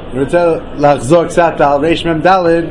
אני רוצה לחזור קצת על ריש מ"ד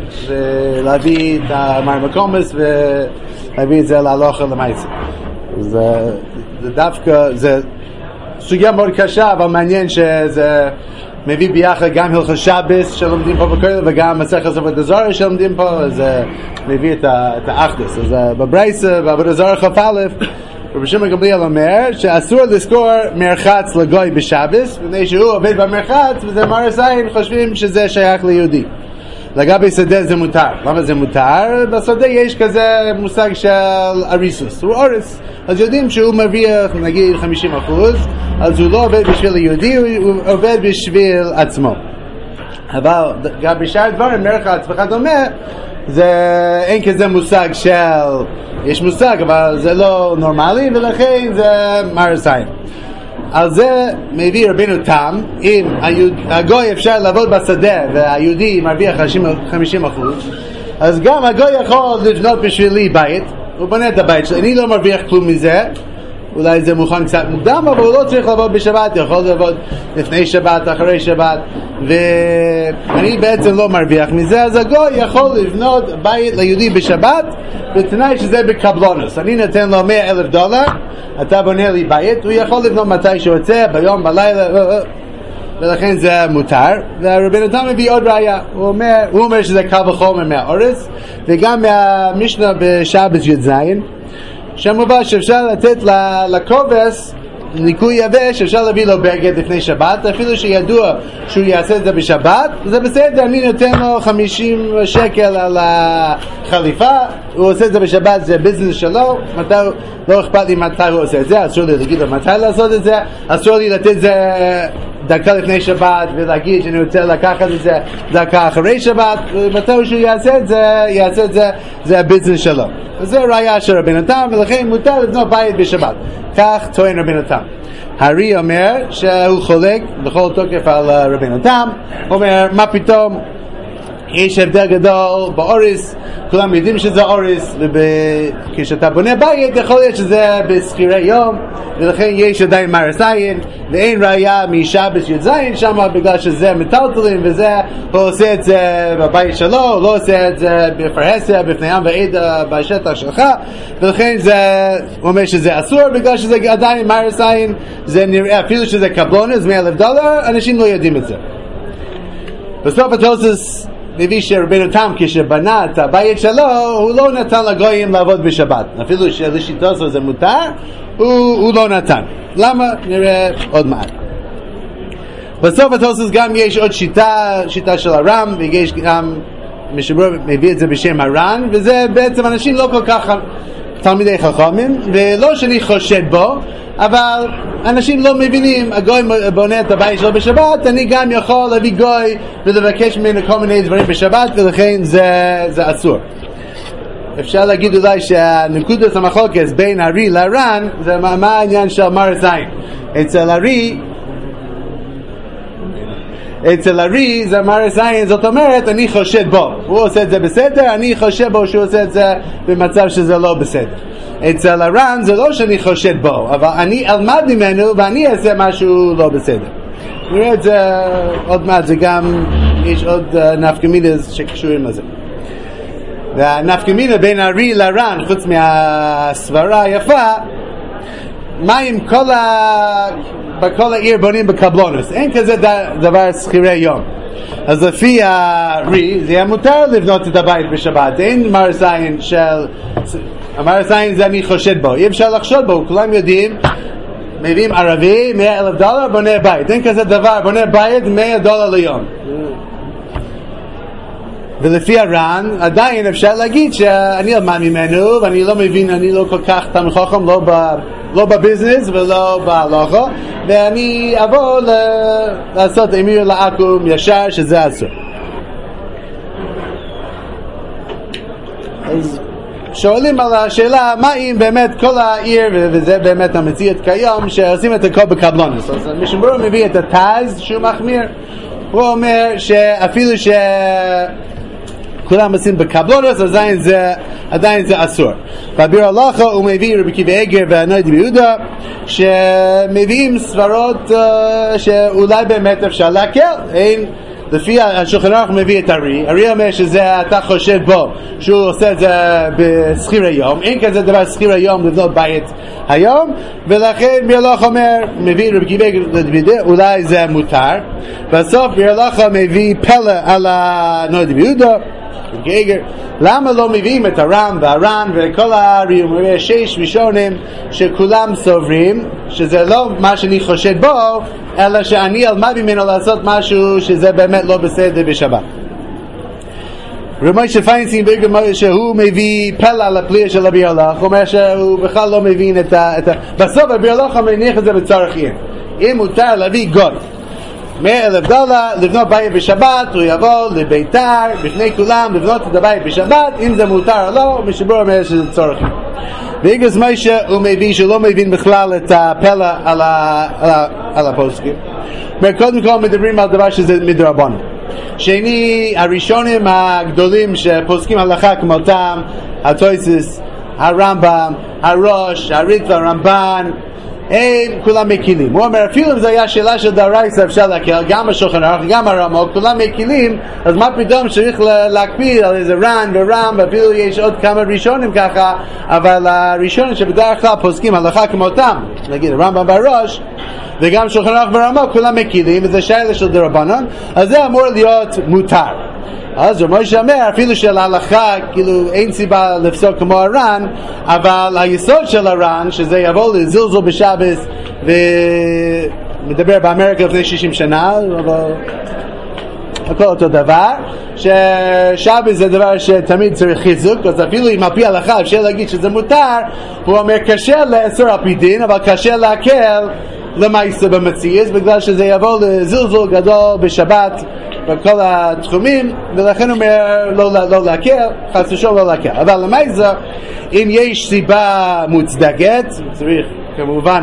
ולהביא את המאמר מקומס ולהביא את זה להלכה למעשה. זה דווקא, זה סוגיה מאוד קשה, אבל מעניין שזה מביא ביחד גם הלכות שבס שלומדים פה בכולל וגם מסכת עבודה זרה שלומדים פה, זה מביא את האחדות. אז בברייתא בעבודה זרה כ"א רבי שמעון גמליאל אומר שאסור לזכור מרחץ לגוי בשבס, מפני שהוא עובד במרחץ וזה מרס עין, חושבים שזה שייך ליהודי. לגבי שדה זה מותר. למה זה מותר? בשדה יש כזה מושג של אריסוס, הוא אורס, אז יודעים שהוא מרוויח נגיד 50%, אז הוא לא עובד בשביל היהודי, הוא עובד בשביל עצמו. אבל גם בשאר דברים מרחץ וכדומה, זה אין כזה מושג של, יש מושג אבל זה לא נורמלי, ולכן זה מרס עין. על זה מביא רבינו תם, אם הגוי אפשר לעבוד בשדה והיהודי מרוויח 50%, אז גם הגוי יכול לבנות בשבילי בית, הוא בונה את הבית שלי, אני לא מרוויח כלום מזה, אולי זה מוכן קצת מוקדם, אבל הוא לא צריך לעבוד בשבת, יכול לעבוד לפני שבת, אחרי שבת, ואני בעצם לא מרוויח מזה, אז הגוי יכול לבנות בית ליהודי בשבת, בתנאי שזה בקבלונוס. אני נותן לו $100,000, אתה בונה לי בית, הוא יכול לבנות מתי שהוא רוצה, ביום, בלילה, ולכן זה מותר. והרבנו תם מביא עוד ראיה, הוא אומר שזה קל וחומר מהאורס, וגם מהמשנה בשבת י"ז, שמובא שאפשר לתת לקובס ניקוי יבש, אפשר להביא לו בגד לפני שבת, אפילו שידוע שהוא יעשה את זה בשבת, זה בסדר, אני נותן לו 50 שקל על החליפה, הוא עושה את זה בשבת, זה ביזנס שלו, לא אכפת לי מתי הוא עושה את זה, אסור לי להגיד לו מתי לעשות את זה, אסור לי לתת את זה דקה לפני שבת ולהגיד שאני רוצה לקחת את זה דקה אחרי שבת, מתי שהוא יעשה את זה, זה הביזנס שלו. זה ראיה של רבינו תם, ולכן מותר לבנות בית בשבת. כך טוען רבינו תם. הרי אומר שהוא חולק בכל תוקף על רבינו תם, אומר מה פתאום, יש הבדל גדול באוריס, כולם יודעים שזה אוריס, וכשאתה בונה בית יכול להיות שזה בסחירי יום, ולכן יש עדיין מרס עין, ואין ראיה משבס י"ז שם, בגלל שזה מטלטלים, וזה הוא עושה את זה בבית שלו, הוא לא עושה את זה בפרהסיה, בפני עם ועד בשטח שלך, ולכן הוא אומר שזה אסור, בגלל שזה עדיין מרס עין, זה נראה, אפילו שזה קבלונס $100,000, אנשים לא יודעים את זה. בסוף התוספות מביא שרבינו תם כשבנה את הבית שלו, הוא לא נתן לגויים לעבוד בשבת, אפילו שלשיטתו זה מותר, הוא לא נתן. למה? נראה עוד מעט. בסוף התוספות גם יש עוד שיטה של הר"ם, ויש גם משבר מביא את זה בשם הר"ן, וזה בעצם אנשים לא כל כך תלמידי חכמים, ולא שאני חושד בו, אבל אנשים לא מבינים, הגוי בונה את הבית שלו בשבת, אני גם יכול להביא גוי ולבקש ממנו כל מיני דברים בשבת, ולכן זה אסור. אפשר להגיד אולי שהנקודת המחלוקת בין הרי לר"ן, זה מה העניין של מרס עין. אצל הרי זה מרס עין, זאת אומרת אני חושד בו, הוא עושה את זה בסדר, אני חושד בו שהוא עושה את זה במצב שזה לא בסדר. אצל הר"ן זה לא שאני חושד בו, אבל אני אלמד ממנו ואני אעשה משהו לא בסדר. נראה את זה עוד מעט, זה גם יש עוד נפקמינות שקשורים לזה. והנפקמינה בין הרי לר"ן, חוץ מהסברה היפה, מה אם בכל העיר בונים בקבלונוס, אין כזה דבר שכירי יום. אז לפי הרי זה היה מותר לבנות את הבית בשבת, אין מרס עין של, המרס עין זה אני חושד בו, אי אפשר לחשוד בו, כולם יודעים, מביאים ערבי $100,000 בונה בית, אין כזה דבר, בונה בית $100 ליום. ולפי הר"ן עדיין אפשר להגיד שאני אלמד ממנו ואני לא מבין, אני לא כל כך תלמיד חכם, לא בביזנס ולא בהלכה, ואני אבוא לעשות אמיר לעקום ישר שזה אסור. אז שואלים על השאלה מה אם באמת כל העיר, וזה באמת המציאות כיום, שעושים את הכל בקבלונוס. אז משמור מביא את התז שהוא מחמיר, הוא אומר שאפילו כולם עושים בקבלונוס, עדיין זה אסור. בביר הלכה הוא מביא רבי עקיבא איגר והנוי דבי יהודה שמביאים סברות שאולי באמת אפשר להקל, אין לפי השולחן ערוך מביא את ארי אומר שזה אתה חושד בו שהוא עושה את זה בסחיר היום, אין כזה דבר סחיר היום לבנות בית היום, ולכן ביר הלכה אומר, מביא רבי גיבר אולי זה מותר. בסוף ביר הלכה מביא פלא על הנויד ביהודה למה לא מביאים את הרם והר"ן וכל שש ראשונים שכולם סוברים שזה לא מה שאני חושד בו, אלא שאני אלמד ממנו לעשות משהו שזה באמת לא בסדר בשבת. רבי משה פיינשטיין שהוא מביא פלא על הפליאה של ביר הלכה, הוא אומר שהוא בכלל לא מבין את בסוף ביר הלכה מניח את זה בצורכין. אם מותר להביא גוי $100,000 לבנות בית בשבת, הוא יבוא לביתר בפני כולם לבנות את הבית בשבת, אם זה מותר או לא, משבור אומר שזה צורך. ואיגרס מיישה הוא מביא שלא מבין בכלל את הפלא על הפוסקים. קודם כל מדברים על דבר שזה מדרבנן. שני, הראשונים הגדולים שפוסקים הלכה כמותם, הטויסס, הרמב"ם, הראש, הריטב"א, הרמב"ן, הם כולם מקילים. הוא אומר אפילו אם זה היה שאלה של דרייסה אפשר להקל, גם השולחן ערוך גם הרמב"ם כולם מקילים, אז מה פתאום צריך להקפיד על איזה ר"ן ור"ם, ואפילו יש עוד כמה ראשונים ככה, אבל הראשונים שבדרך כלל פוסקים הלכה כמותם, נגיד הרמב"ם והראש וגם שולחן ערוך ורמב"ם כולם מקילים, וזה שאלה של דרבנן, אז זה אמור להיות מותר. אז רבי משה אומר אפילו של ההלכה כאילו אין סיבה לפסוק כמו הר"ן, אבל היסוד של הר"ן שזה יבוא לזלזול בשבס, ומדבר באמריקה לפני 60 שנה, אבל הכל אותו דבר, ששבס זה דבר שתמיד צריך חיזוק, אז אפילו אם על פי ההלכה אפשר להגיד שזה מותר, הוא אומר קשה לאסור על פי דין, אבל קשה להקל למעשה במציאות, בגלל שזה יבוא לזלזול גדול בשבת בכל התחומים, ולכן הוא אומר לא להקל, חס ושלום לא להקל. אבל למעשה אם יש סיבה מוצדקת, צריך כמובן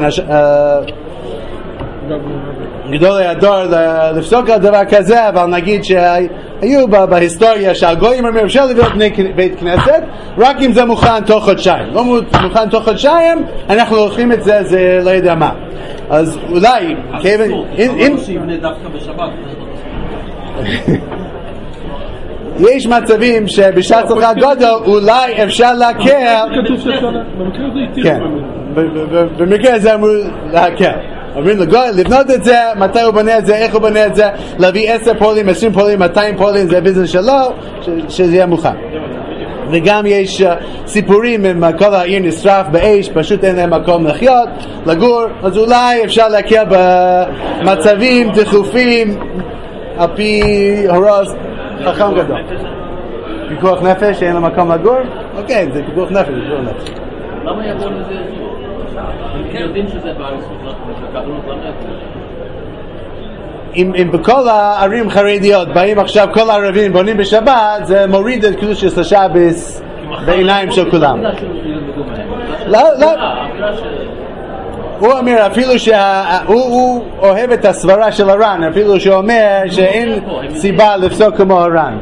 גדול הדור לפסוק על דבר כזה, אבל נגיד שהיו בהיסטוריה שהגויים אומרים אפשר לבנות בית כנסת רק אם זה מוכן תוך חודשיים, לא מוכן תוך חודשיים אנחנו הולכים את זה, זה לא יודע מה. אז אולי אם שיבנה דווקא בשבת יש מצבים שבשעת צלחה גודל אולי אפשר להקל, במקרה הזה אמרו להקל, אומרים לגוי לבנות את זה, מתי הוא בונה את זה, איך הוא בונה את זה, להביא 10 פולים, 20 פולים, 200 פולים, זה ביזנס שלו, שזה יהיה מוכן. וגם יש סיפורים עם כל העיר נשרף באש, פשוט אין להם מקום לחיות, לגור, אז אולי אפשר להקל במצבים דחופים על פי הוראות חכם גדול. פיקוח נפש, שאין לו מקום לגור? אוקיי, זה פיקוח נפש, פיקוח נפש. למה יבוא לזה איזור? הם יודעים שזה אם בכל הערים חרדיות באים עכשיו כל הערבים בונים בשבת, זה מוריד את קדושת השבת בעיניים של כולם. לא, לא. הוא אומר אפילו שהוא אוהב את הסברה של הר"ן, אפילו שהוא אומר שאין סיבה לפסוק כמו הר"ן.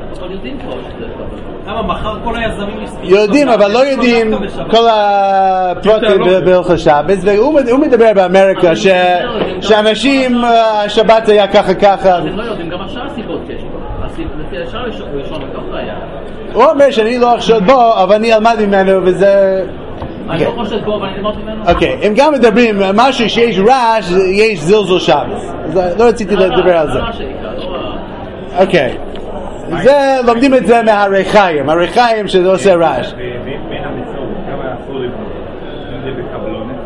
יודעים, אבל לא יודעים כל הפרוטים בהלכות שבת, והוא מדבר באמריקה שאנשים השבת היה ככה ככה. הם לא יודעים, גם עכשיו הסיבות יש, אפשר לישון ככה היה. הוא אומר שאני לא אחשוד בו, אבל אני אלמד ממנו וזה... אני לא חושד בו, אבל אני אלמד ממנו. אוקיי, הם גם מדברים, משהו שיש רעש, יש זלזול שבת. לא רציתי לדבר על זה. אוקיי. זה, לומדים את זה מהריחיים, הריחיים שזה עושה רעש. בין המצוות, כמה אסור לבנות? אם זה בקבלונת?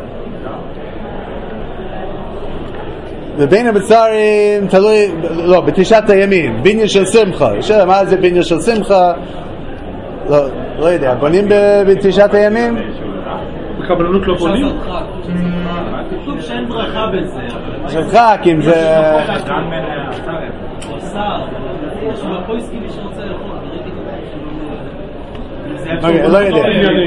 ובין המצרים, תלוי, לא, בתשעת הימים, בניין של שמחה. שאלה, מה זה בניין של שמחה? לא יודע, בונים בתשעת הימים? בקבלנות לא בונים? כתוב שאין ברכה בזה. שבחק, אם זה... לא יודע.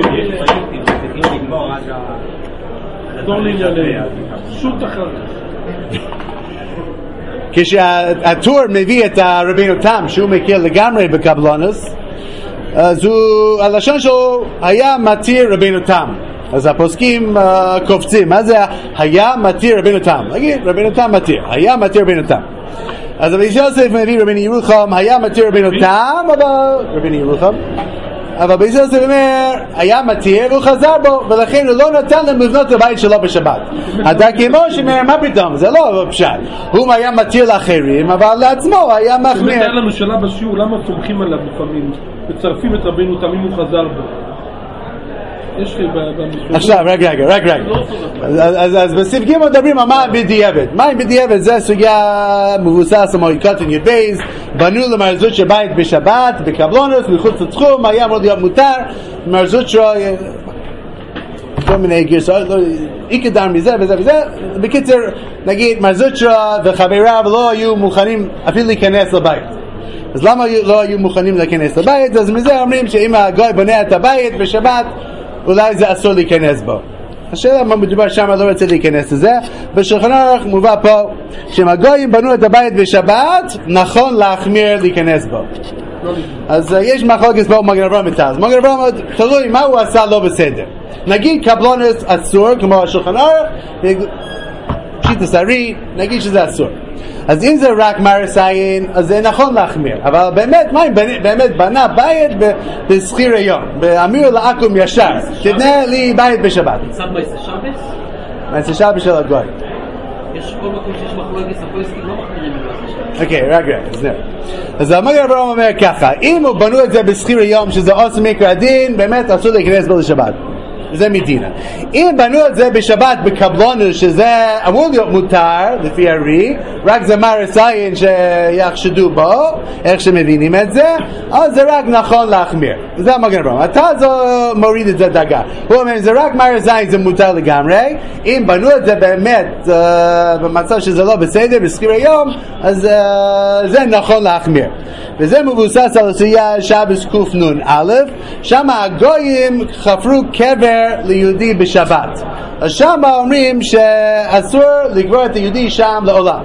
כשהטור מביא את רבינו תם שהוא מכיר לגמרי בקבלונוס, אז הלשון שלו היה מתיר רבינו תם. אז הפוסקים קופצים, מה זה היה מתיר רבינו תם? נגיד רבינו תם מתיר, היה מתיר רבינו תם. אז רבי יוסף מביא רבינו ירוחם, היה מתיר רבינו תם, אבל רבינו ירוחם, אבל רבי יוסף אומר, היה מתיר והוא חזר בו, ולכן הוא לא נתן להם לבנות את הבית שלו בשבת. הדקי משה אומר, מה פתאום? זה לא פשט. הוא היה מתיר לאחרים, אבל לעצמו היה מחמיר. היה לנו שאלה בשיעור, למה סומכים עליו לפעמים? מצרפים את רבינו תם אם הוא חזר בו. עכשיו, רגע. אז בסעיף ג' מדברים על מה בדיעבד. מה בדיעבד? זה סוגיה מבוסס המועיקות יבייז, בנו למרזות של בית בשבת, בקבלונוס, מחוץ לתחום, היה אמור להיות מותר, מרזות שלו, כל מיני גרסאות, איקדם מזה וזה וזה. בקיצר, נגיד, מרזות שלו וחבריו לא היו מוכנים אפילו להיכנס לבית. אז למה לא היו מוכנים להיכנס לבית? אז מזה אומרים שאם הגוי בונה את הבית בשבת, אולי זה אסור להיכנס בו. השאלה מה מדובר שם, לא רוצה להיכנס לזה. בשולחן ערוך מובא פה שאם הגויים בנו את הבית בשבת, נכון להחמיר להיכנס בו. אז יש מחלוקת פה מגן אברהם וטז. מגן אברהם תלוי מה הוא עשה לא בסדר. נגיד קבלונוס אסור, כמו השולחן ערוך, פשיט הסרי, נגיד שזה אסור. אז אם זה רק מרס עין, אז זה נכון להחמיר. אבל באמת, מה אם באמת בנה בית בסחיר היום, באמיר לעקום ישר, תבנה לי בית בשבת. נצא מייסה שבס? מייסה שבס של הגוי. יש כל מקום שיש מחלוקת ספויסקים לא מחמירים מייסה שבס. אוקיי, רגע, אז המגן אברהם אומר ככה, אם הוא בנו את זה בסחיר היום, שזה עושה מקרא הדין, באמת אסור להיכנס בו לשבת. זה מדינה. אם בנו את זה בשבת בקבלונוס, שזה אמור להיות מותר לפי הרי, רק זה מרס עין שיחשדו בו, איך שמבינים את זה, אז זה רק נכון להחמיר. זה המגן אברהם. אתה מוריד את זה דגה. הוא אומר, זה רק מרס עין, זה מותר לגמרי. אם בנו את זה באמת במצב שזה לא בסדר, בסחיר היום, אז זה נכון להחמיר. וזה מבוסס על הסוגיה שבס קנ"א, שם הגויים חפרו קבר ליהודי בשבת. אז שם אומרים שאסור לקבור את היהודי שם לעולם.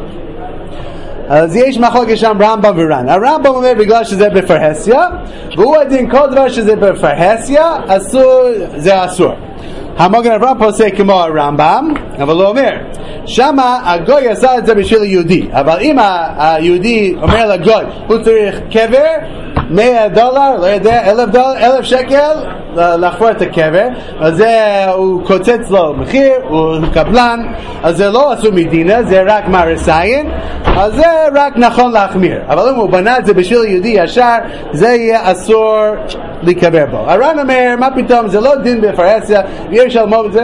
אז יש מחלוקת שם רמב"ם ור"ן. הרמב"ם אומר בגלל שזה בפרהסיה, והוא הדין כל דבר שזה בפרהסיה, אסור, זה אסור. המגן אברהם פוסק כמו הרמב"ם, אבל הוא אומר, שמה הגוי עשה את זה בשביל יהודי, אבל אם היהודי אומר לגוי, הוא צריך קבר, $100, לא יודע, $1,000 שקל לחפור את הקבר, אז זה הוא קוצץ לו מחיר, הוא קבלן, אז זה לא אסור מדינה, זה רק מרס עין, אז זה רק נכון להחמיר. אבל אם הוא בנה את זה בשביל יהודי ישר, זה יהיה אסור להיקבר בו. הר"ן אומר, מה פתאום, זה לא דין בפרהסיה, יש על מוב,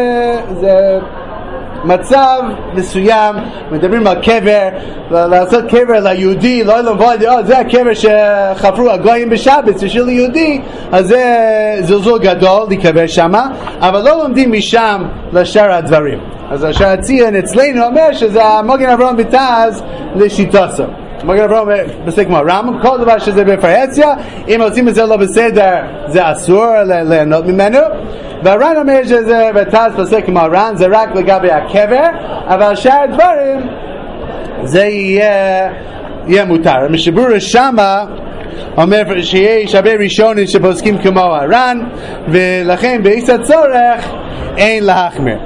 זה מצב מסוים, מדברים על קבר, לעשות קבר ליהודי, לא לבוא, זה הקבר שחפרו הגויים בשבת, בשביל יהודי, אז זה זלזול גדול להיקבר שמה, אבל לא לומדים משם לשאר הדברים. אז השאר הציון אצלנו אומר שזה המגן אברהם וטז לשיטוסו. מגן אברהם בסדר כמו רמב"ם, כל דבר שזה בפרהסיה, אם עושים את זה לא בסדר, זה אסור ליהנות ממנו. והר"ן אומר שזה וטז בסדר כמו ר"ן, זה רק לגבי הקבר, אבל שאר הדברים זה יהיה מותר. המשבר שמה אומר שיש הרבה ראשונים שפוסקים כמו הר"ן, ולכן באיס הצורך אין להחמיר.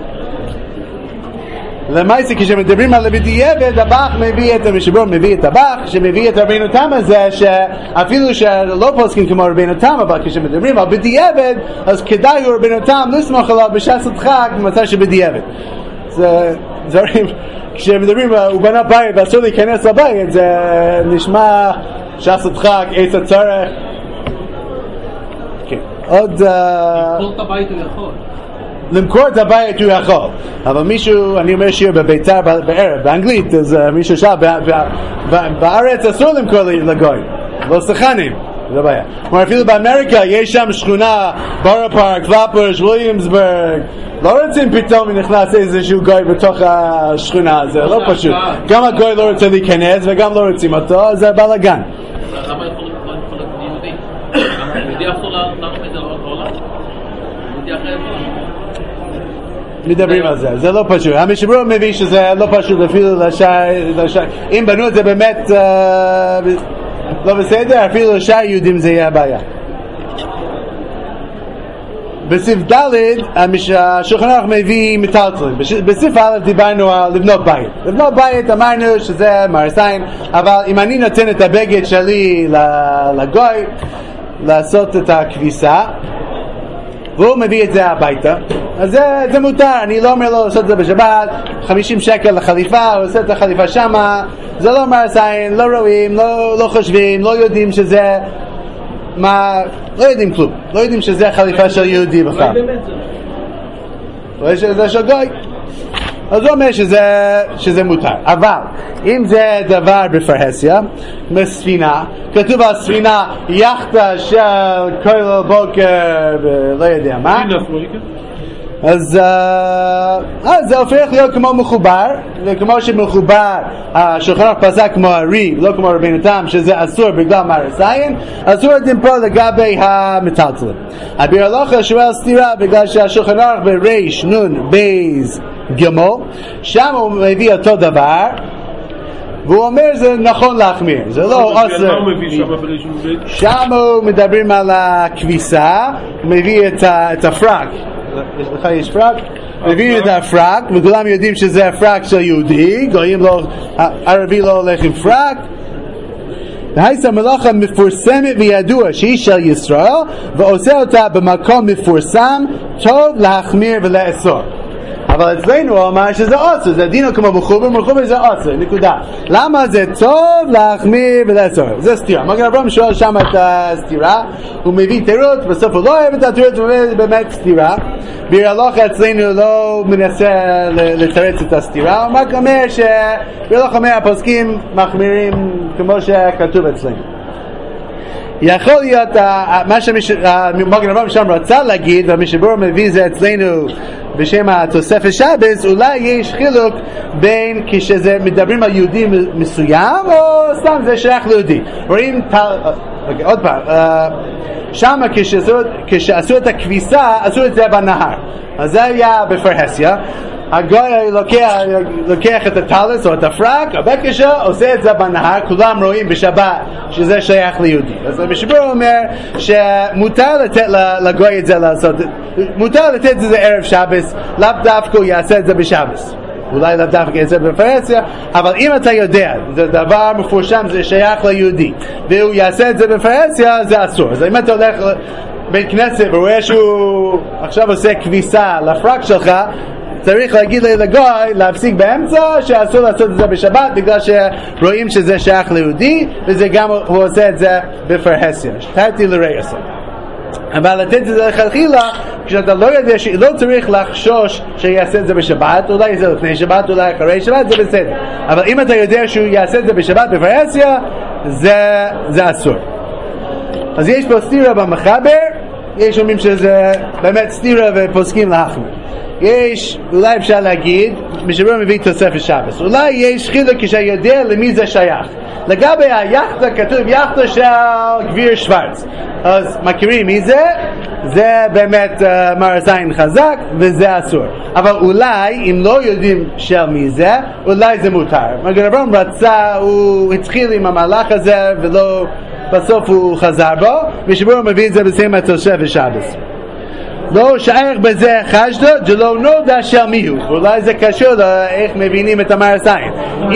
למעשה כשמדברים על בדיעבד, הבח מביא את המשבר, מביא את הבח שמביא את רבינו תם הזה, שאפילו שלא פוסקים כמו רבינו תם, אבל כשמדברים על בדיעבד, אז כדאי רבינו תם לסמוך עליו בשעת הדחק במצב שבדיעבד. זה דברים, כשמדברים הוא בנה בית ואסור להיכנס לבית, זה נשמע שעת הדחק, עץ הצורך. עוד למכור את הבית הוא יכול. למכור את הבית הוא יכול, אבל מישהו, אני אומר שיר בביתר בערב, באנגלית, אז מישהו שאל, בארץ אסור למכור לגוי, לא סחנים, לא בעיה. כלומר אפילו באמריקה יש שם שכונה, בורו פארק, פלאפוש, וויליאמסברג, לא רוצים פתאום נכנס איזשהו גוי בתוך השכונה, זה לא פשוט. גם הגוי לא רוצה להיכנס וגם לא רוצים אותו, אז זה בלגן. למה יכול להיות יהודי? יהודי יכול לענות את זה לעולם? יהודי אחר יכול? מדברים על זה, זה לא פשוט. המשבר מביא שזה לא פשוט אפילו לשאר, אם בנו את זה באמת לא בסדר, אפילו לשאר יהודים זה יהיה הבעיה. בסעיף ד' השולחן ערוך מביא מטלטלים. בסעיף א' דיברנו על לבנות בית. לבנות בית אמרנו שזה מהרסיים, אבל אם אני נותן את הבגד שלי לגוי לעשות את הכביסה והוא מביא את זה הביתה, אז זה מותר. אני לא אומר לו לעשות את זה בשבת, 50 שקל לחליפה, הוא עושה את החליפה שמה, זה לא מהרסיים, לא רואים, לא חושבים, לא יודעים שזה לא יודעים כלום, לא יודעים שזה חליפה של יהודי בכלל, זה של גוי. אז הוא אומר שזה מותר. אבל אם זה דבר בפרהסיה, מספינה, כתוב על ספינה יחדה של כל בוקר ולא יודע מה, אז זה הופך להיות כמו מחובר, וכמו שמחובר השולחן ערוך פסק כמו הריב, לא כמו רבינו תם שזה אסור בגלל מהרסיים, אסור לדין פה לגבי המטלטלים. הביר הלכה שואל סתירה בגלל שהשולחן ערוך בריש נון בייז גמול, שם הוא מביא אותו דבר והוא אומר זה נכון להחמיר, זה לא אוסר. שם הוא מדברים על הכביסה, הוא מביא את הפרק, לך יש פרק? מביאים את הפרק, וכולם יודעים שזה הפרק של יהודי, גויים לא, ערבי לא הולך עם פרק. והייתה מלאכה מפורסמת וידוע שהיא של ישראל, ועושה אותה במקום מפורסם, טוב להחמיר ולאסור. אבל אצלנו הוא אמר שזה עוצר, זה דינו כמו מחובר זה עוצר, נקודה. למה זה טוב להחמיר ולאסור? זה סתירה. מגן אברהם שואל שם את הסתירה, הוא מביא תירוץ, בסוף הוא לא אוהב את התירוץ, וזה באמת סתירה. ביר הלכה אצלנו לא מנסה לתרץ את הסתירה, הוא רק אומר שביר הלכה אומר הפוסקים מחמירים כמו שכתוב אצלנו. יכול להיות מה שמגן אברהם שם רצה להגיד, והמשבר מביא זה אצלנו בשם התוספת שבס, אולי יש חילוק בין כשזה מדברים על יהודי מסוים או סתם זה שייך ליהודי. רואים עוד פעם, שם כשעשו את הכביסה עשו את זה בנהר, אז זה היה בפרהסיה. הגוי לוקח את הטלס או את הפרק, הבקשה עושה את זה בנהר, כולם רואים בשבת שזה שייך ליהודי. אז המשבר אומר שמותר לתת לגוי את זה לעשות, מותר לתת את זה ערב שבס, לאו דווקא הוא יעשה את זה בשבס, אולי לאו דווקא יעשה בפרהסיה, אבל אם אתה יודע זה דבר מפורשם, זה שייך ליהודי והוא יעשה את זה בפרהסיה, זה אסור. אז אם אתה הולך בית כנסת ורואה שהוא עכשיו עושה כביסה לפרק שלך, צריך להגיד לגוי להפסיק באמצע שאסור לעשות את זה בשבת בגלל שרואים שזה שייך ליהודי, וזה גם הוא עושה את זה בפרהסיה, שתרתי לרעייסה. אבל לתת את זה לכתחילה כשאתה לא יודע, לא צריך לחשוש שיעשה את זה בשבת, אולי זה לפני שבת, אולי אחרי שבת, זה בסדר. אבל אם אתה יודע שהוא יעשה את זה בשבת בפרהסיה, זה אסור. אז יש פה סתירה במחבר, יש אומרים שזה באמת סתירה ופוסקים להחמיר. יש, אולי אפשר להגיד, משבר מביא תוספת שבס, אולי יש חילוק כשיודע למי זה שייך. לגבי היחדה כתוב יחדה של גביר שוורץ, אז מכירים מי זה? זה באמת מהרסיים חזק וזה אסור. אבל אולי אם לא יודעים של מי זה, אולי זה מותר. מגן אברהם רצה, הוא התחיל עם המהלך הזה ולא, בסוף הוא חזר בו, משבר מביא את זה בסיים התוספת שבס. לא שייך בזה חשדו, זה לא נודע של מיהו. אולי זה קשור לאיך מבינים את המהרסיים.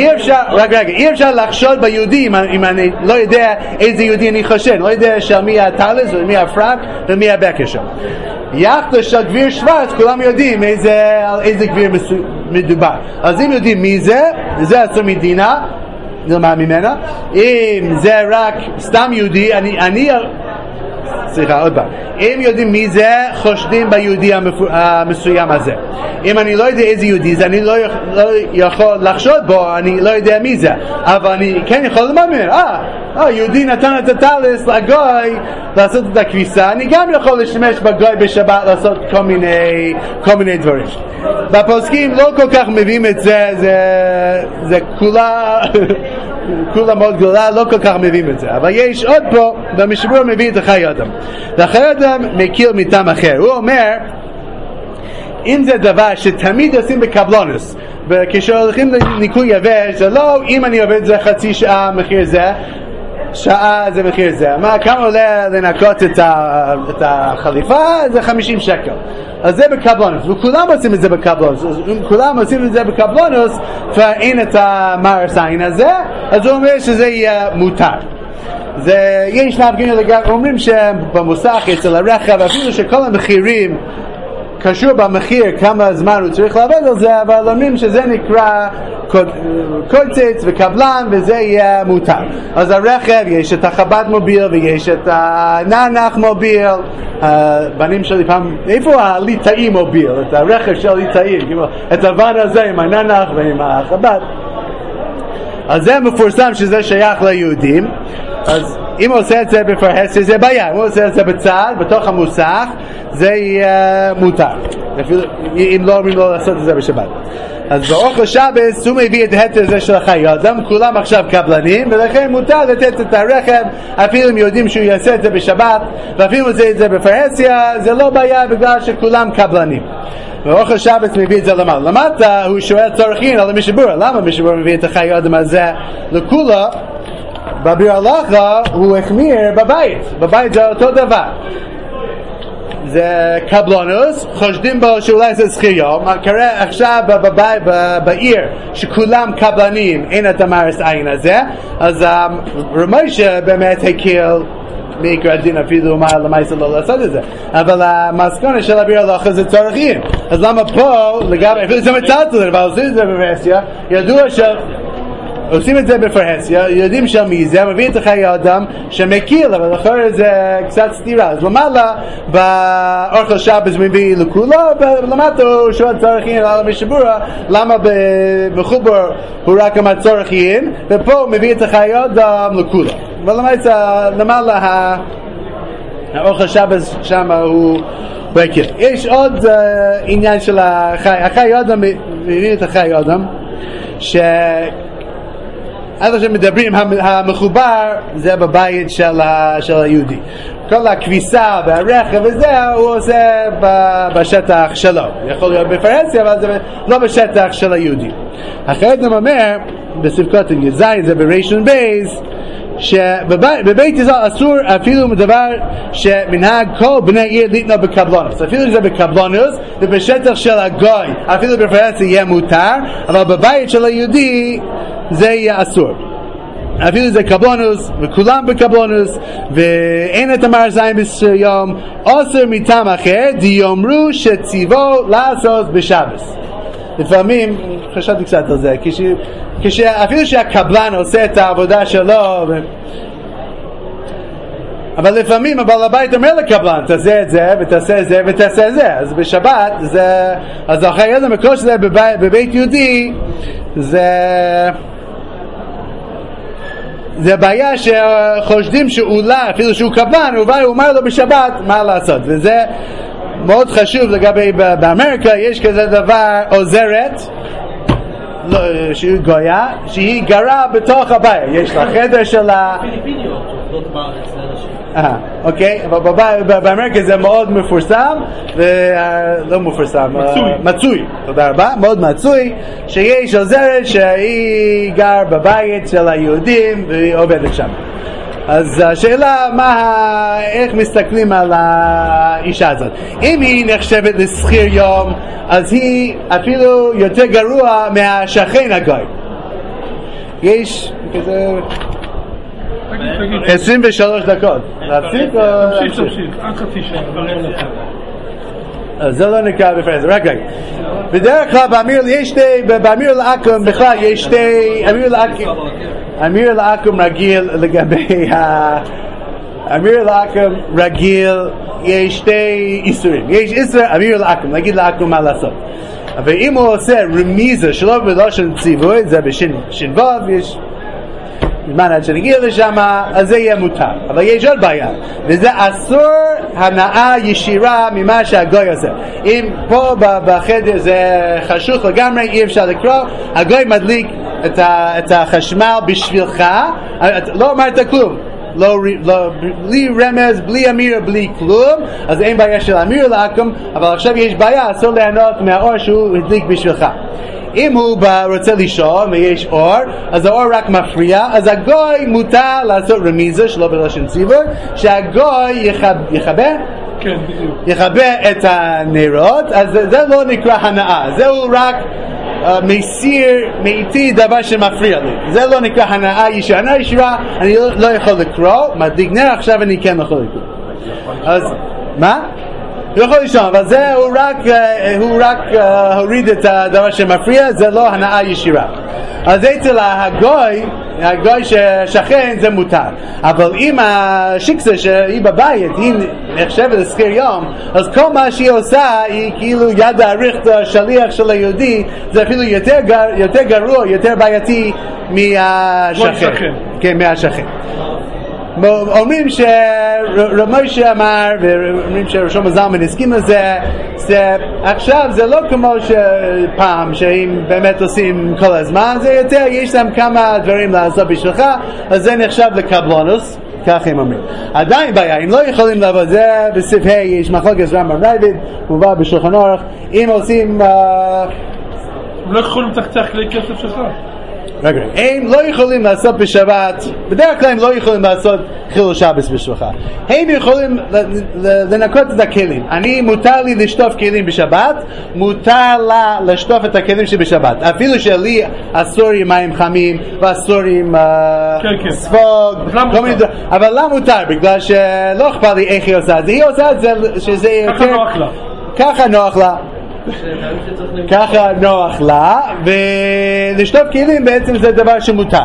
אי אפשר לחשוד ביהודי אם אני לא יודע איזה יהודי אני חושד, לא יודע של מי הטלס ומי הפרק ומי הבקשה. יחדה של גביר שוורץ, כולם יודעים על איזה גביר מדובר. אז אם יודעים מי זה אסור מדינה, נלמד ממנה. אם זה רק סתם יהודי, סליחה, עוד פעם. אם יודעים מי זה, חושדים ביהודי המסוים הזה. אם אני לא יודע איזה יהודי, אז אני לא יכול לחשוד בו, אני לא יודע מי זה. אבל אני כן יכול לממר, יהודי נתן את הטלס לגוי לעשות את הכביסה, אני גם יכול להשתמש בגוי בשבת לעשות כל מיני דברים. בפוסקים לא כל כך מביאים את זה, זה כולה מאוד גדולה, לא כל כך מביאים את זה. אבל יש עוד פה, במשבר מביא את החי אדם. והחי אדם מכיר מטעם אחר. הוא אומר, אם זה דבר שתמיד עושים בקבלונוס, וכשהולכים לניקוי יבש, זה לא אם אני עובד זה חצי שעה מחיר זה, שעה זה מחיר זה. כמה עולה לנקות את החליפה? זה 50 שקל. אז זה בקבלונוס, וכולם עושים את זה בקבלונוס. אם כולם עושים את זה בקבלונוס, ואין את המארס העין הזה, אז הוא אומר שזה יהיה מותר. יש להפגין לגמרי, אומרים שבמוסך אצל הרכב, אפילו שכל המחירים קשור במחיר כמה זמן הוא צריך לעבוד על זה, אבל אומרים שזה נקרא קוצץ וקבלן וזה יהיה מותר. אז הרכב יש את החב"ד מוביל ויש את הננח מוביל. הבנים שלי פעם, איפה הליטאי מוביל? את הרכב של הליטאי, את הוון הזה עם הננח ועם החב"ד. אז זה מפורסם שזה שייך ליהודים. אז אם הוא עושה את זה בפרהסיה זה בעיה, אם הוא עושה את זה בצד, בתוך המוסך, זה יהיה מותר. אם לא אומרים לו לעשות את זה בשבת. אז באוכל שבס הוא מביא את ההתר הזה של החיי אדם, כולם עכשיו קבלנים, ולכן מותר לתת את הרכב, אפילו אם יודעים שהוא יעשה את זה בשבת, ואפילו אם הוא עושה את זה בפרהסיה, זה לא בעיה בגלל שכולם קבלנים. ואוכל שבס מביא את זה למעלה. למטה הוא שואל צורכין על המשבורה, למה המשבורה מביא את החיי אדם הזה לכולה? בביר הלכה הוא החמיר בבית זה אותו דבר, זה קבלונוס, חושדים בו שאולי זה שכיר יום. קרה עכשיו בעיר שכולם קבלנים, אין את המארס עין הזה, אז רמיישה באמת הקיל מעיקר הדין, אפילו הוא אמר למעשה לא לעשות את זה, אבל המסקנה של הביר הלכה זה צורכין. אז למה פה לגבי, אפילו זה מצלצל, אבל עושים את זה בפרהסיה, ידוע עושים את זה בפרהסיה, יודעים שם מי זה, מביא את החיי האדם שמקיל, אבל אחרי זה קצת סתירה. אז למעלה באוכל שבס מביא לכולו, ולמטה הוא שואל צורכין על המשבורה, למה במחובר הוא רק אמר צורכין, ופה הוא מביא את החיי האדם לכולו. ולמעלה האוכל שבס שם הוא בקיל. יש עוד עניין של החיי האדם, מביא את החיי האדם אז שמדברים, המחובר זה בבית של היהודי. כל הכביסה והרכב וזה הוא עושה בשטח שלו. יכול להיות בפרהסיה, אבל זה לא בשטח של היהודי. אחרת הוא אומר, בספקות יזין, זה בראשון בייס, שבבית הזה אסור אפילו מדבר שמנהג כל בני עיר להתנות בקבלונוס. אפילו זה בקבלונוס ובשטח של הגוי, אפילו בפרהסיה יהיה מותר, אבל בבית של היהודי זה יהיה אסור. אפילו זה קבלונוס וכולם בקבלונוס ואין את המרזיים ביום, אוסר מטעם אחר דיומרו שציוו לעשות בשבס. לפעמים חשבתי קצת על זה, אפילו שהקבלן עושה את העבודה שלו, אבל לפעמים הבעל הבית אומר לקבלן תעשה את זה ותעשה את זה ותעשה את זה. אז בשבת אז אחרי זה מקור שזה בבית יהודי זה בעיה שחושדים שאולי אפילו שהוא קבלן הוא אומר לו בשבת מה לעשות. וזה מאוד חשוב לגבי באמריקה יש כזה דבר עוזרת שהיא גויה שהיא גרה בתוך הבית, יש לה חדר שלה פיליפיניות עובדות בארץ לאנשים. אוקיי, באמריקה זה מאוד מפורסם ולא מפורסם, מצוי, תודה רבה, מאוד מצוי שיש עוזרת שהיא גר בבית של היהודים והיא עובדת שם. אז השאלה איך מסתכלים על האישה הזאת. אם היא נחשבת לשכיר יום אז היא אפילו יותר גרוע מהשכן הגוי. יש כזה 23 דקות להפסיק או תמשיך עד חצי שעה. זה לא נקרא בפרהסיה, רק רגע. בדרך כלל באמיר אל-עקם בכלל יש שתי אמיר אל-עקם רגיל לגבי אמיר אל-עקם רגיל יש שתי איסורים. יש איסור אמיר אל-עקם, להגיד לעקם מה לעשות. אבל אם הוא עושה רמיזה שלא בלושן ציווי, זה בשנבוב, יש זמן עד שנגיע לשם, אז זה יהיה מותר. אבל יש עוד בעיה, וזה אסור הנאה ישירה ממה שהגוי עושה. אם פה בחדר זה חשוך לגמרי, אי אפשר לקרוא, הגוי מדליק את החשמל בשבילך, לא אמרת כלום, בלי רמז, בלי אמיר, בלי כלום, אז אין בעיה של אמיר לעקם, אבל עכשיו יש בעיה, אסור ליהנות מהאור שהוא הדליק בשבילך. אם הוא רוצה לישון ויש אור, אז האור רק מפריע, אז הגוי מותר לעשות רמיזה שלא בלשון ציבור, שהגוי יכבה את הנרות, אז זה לא נקרא הנאה, זהו רק מסיר מאיתי דבר שמפריע לי, זה לא נקרא הנאה ישירה. הנאה ישירה אני לא יכול לקרוא, מדליק נר, עכשיו אני כן יכול לקרוא. אז מה? הוא יכול לישון, אבל זה הוא רק הוריד את הדבר שמפריע, זה לא הנאה ישירה. אז אצל הגוי ששכן זה מותר. אבל אם השיקסה שהיא בבית היא נחשבת לזכיר יום, אז כל מה שהיא עושה היא כאילו יד האריך השליח של היהודי, זה אפילו יותר גרוע, יותר בעייתי מהשכן. כן, מהשכן. אומרים שרמושה אמר, ואומרים שרשום הזלמן הסכים לזה, עכשיו זה לא כמו שפעם שהם באמת עושים כל הזמן, זה יותר, יש להם כמה דברים לעשות בשבילך, אז זה נחשב לקבלונוס, כך הם אומרים. עדיין בעיה, אם לא יכולים לעבוד, זה בסעיף ה' יש מחלוקת רמב"ם רייבד, מובא בשולחן אורך, אם עושים לא יכולים לצחצח כלי כסף שלך. רגע, הם לא יכולים לעשות בשבת, בדרך כלל הם לא יכולים לעשות חילול שבת בשבילך. הם יכולים לנקות את הכלים. מותר לי לשטוף כלים בשבת, מותר לה לשטוף את הכלים שבשבת. אפילו שלי אסור עם מים חמים, ואסור עם ספוג, אבל למה מותר? בגלל שלא אכפת לי איך היא עושה את זה. היא עושה את זה שזה יותר... ככה נוח לה. ככה נוח לה, ולשטוף כלים בעצם זה דבר שמותר.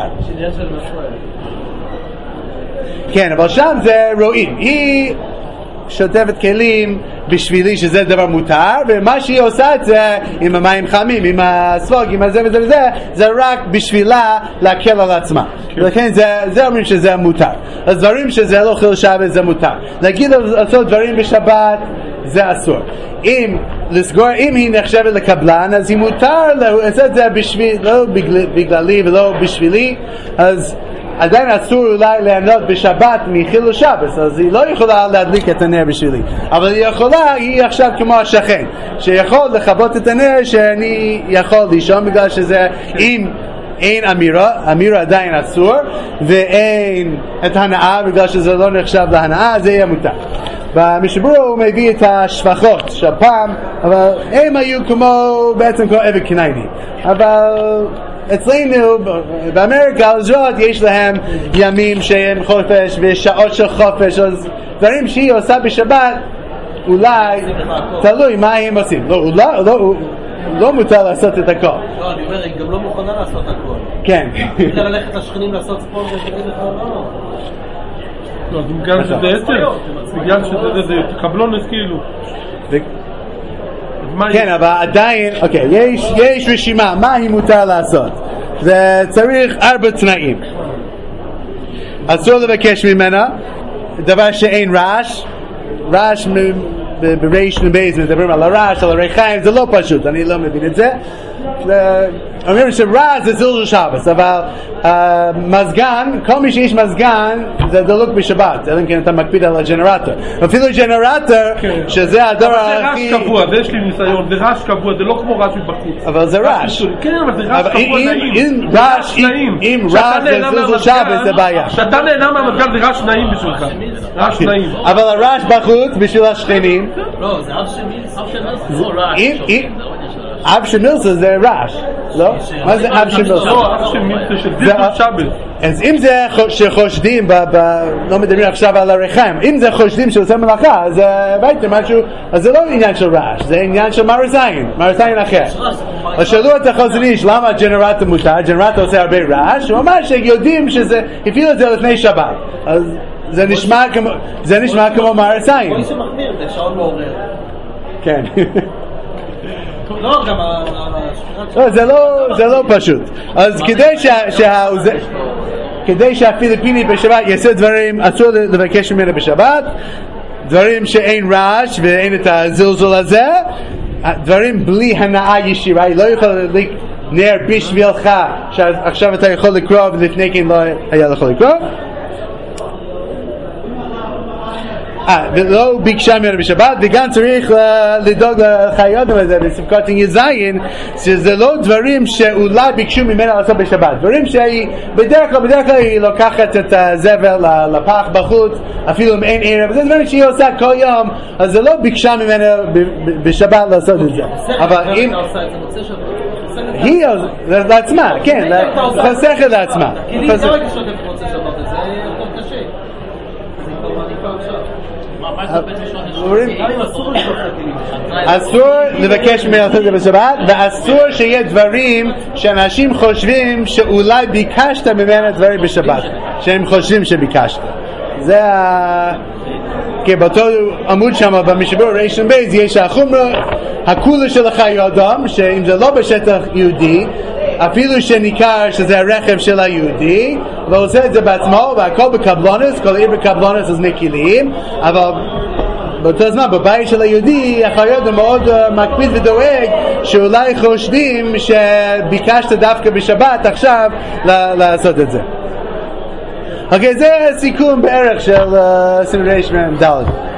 כן, אבל שם זה רואים, היא שוטפת כלים בשבילי שזה דבר מותר, ומה שהיא עושה את זה עם המים חמים, עם הספוג, עם הזה וזה וזה, זה רק בשבילה להקל על עצמה. ולכן זה אומרים שזה מותר. אז דברים שזה לא חילול שבת זה מותר. להגיד לעשות דברים בשבת זה אסור. אם היא נחשבת לקבלן, אז היא מותר לעשות את זה לא בגללי ולא בשבילי, אז עדיין אסור אולי ליהנות בשבת מחילול שבת, אז היא לא יכולה להדליק את הנר בשבילי, אבל היא עכשיו כמו השכן שיכול לכבות את הנר שאני יכול לישון, בגלל שזה אם אין אמירה עדיין אסור, ואין את הנאה בגלל שזה לא נחשב להנאה, זה יהיה מותר. במשבור הוא מביא את השפחות של פעם, אבל הם היו בעצם כמו עבד כנעני, אבל אצלנו באמריקה הזאת יש להם ימים שהם חופש ושעות של חופש, אז דברים שהיא עושה בשבת אולי תלוי מה הם עושים. לא מותר לעשות את הכל. לא, אני אומר, היא גם לא מוכנה לעשות הכל. כן. היא צריכה ללכת לשכנים לעשות ספורט ותגיד לך לא. לא, בגלל שזה עצר, בגלל שזה קבלונס כאילו. כן, אבל עדיין, אוקיי, יש רשימה, מה היא מותר לעשות? זה צריך 4 תנאים. אסור לבקש ממנה, דבר שאין רעש בריש נבייז, מדברים על הרעש, על הריחיים, זה לא פשוט, אני לא מבין את זה. אומרים שרעש זה זלזול שבת, אבל מזגן, כל מי שיש מזגן זה דלוק בשבת, אלא אם כן אתה מקפיד על הג'נרטור. אפילו ג'נרטור, שזה הדבר הכי... זה רעש קבוע, זה יש לי ניסיון, זה רעש קבוע, זה לא כמו רעש מבחוץ. אבל זה רעש. כן, אבל זה רעש קבוע נעים. אם רעש זה זלזול שבת זה בעיה. כשאתה נהנה מהמזגן זה רעש נעים בשבילך. רעש נעים. אבל הרעש בחוץ בשביל השכנים. לא, זה אב של רעש. אב של מילסה זה רעש, לא? מה זה אב של מילסה? לא, אב של מילסה של זלזול שבת. אז אם זה שחושדים, לא מדברים עכשיו על הריחיים, אם זה חושדים שעושה מלאכה, אז בעצם משהו, אז זה לא עניין של רעש, זה עניין של מרזיין אחר. אז שאלו את החוזר איש, למה הג'נרטור מותר? הג'נרטור עושה הרבה רעש, הוא אמר שיודעים שזה, הפעילו את זה לפני שבת, אז זה נשמע כמו מרזיין. מי שמחמיר, זה שעון מעורר. כן. לא, גם זה לא פשוט. אז כדי שהפיליפיני בשבת יעשה דברים, אסור לבקש ממנו בשבת, דברים שאין רעש ואין את הזלזול הזה, דברים בלי הנאה ישירה, היא לא יכולה להדליק נר בשבילך שעכשיו אתה יכול לקרוא ולפני כן לא היה יכול לקרוא. ולא ביקשה ממנו בשבת, וגם צריך לדאוג לחיות הזה בספקות יזיין, שזה לא דברים שאולי ביקשו ממנו לעשות בשבת, דברים שבדרך כלל היא לוקחת את הזבל לפח בחוץ, אפילו אם אין ערב, זה דברים שהיא עושה כל יום, אז זה לא ביקשה ממנו בשבת לעשות את זה. אבל אם היא לעצמה, כן, חוסכת לעצמה. כי לי זה לא הייתי שוטף רוצה שבת, זה יותר קשה. זה כבר מעניקה עכשיו. אסור לבקש ממנו לעשות את זה בשבת, ואסור שיהיה דברים שאנשים חושבים שאולי ביקשת ממנו דברים בשבת, שהם חושבים שביקשת. זה כי באותו עמוד שם במשבור ראשון בייז יש החומרה הכולה של החיי אדם, שאם זה לא בשטח יהודי, אפילו שניכר שזה הרכב של היהודי, לא עושה את זה בעצמו, והכל בקבלונס, כל עיר בקבלונס אז מקילים, אבל באותו זמן בבית של היהודי החיי אדם מאוד מקפיד ודואג שאולי חושדים שביקשת דווקא בשבת עכשיו לעשות את זה. אוקיי, זה סיכום בערך של סימן ר' מ' ד'.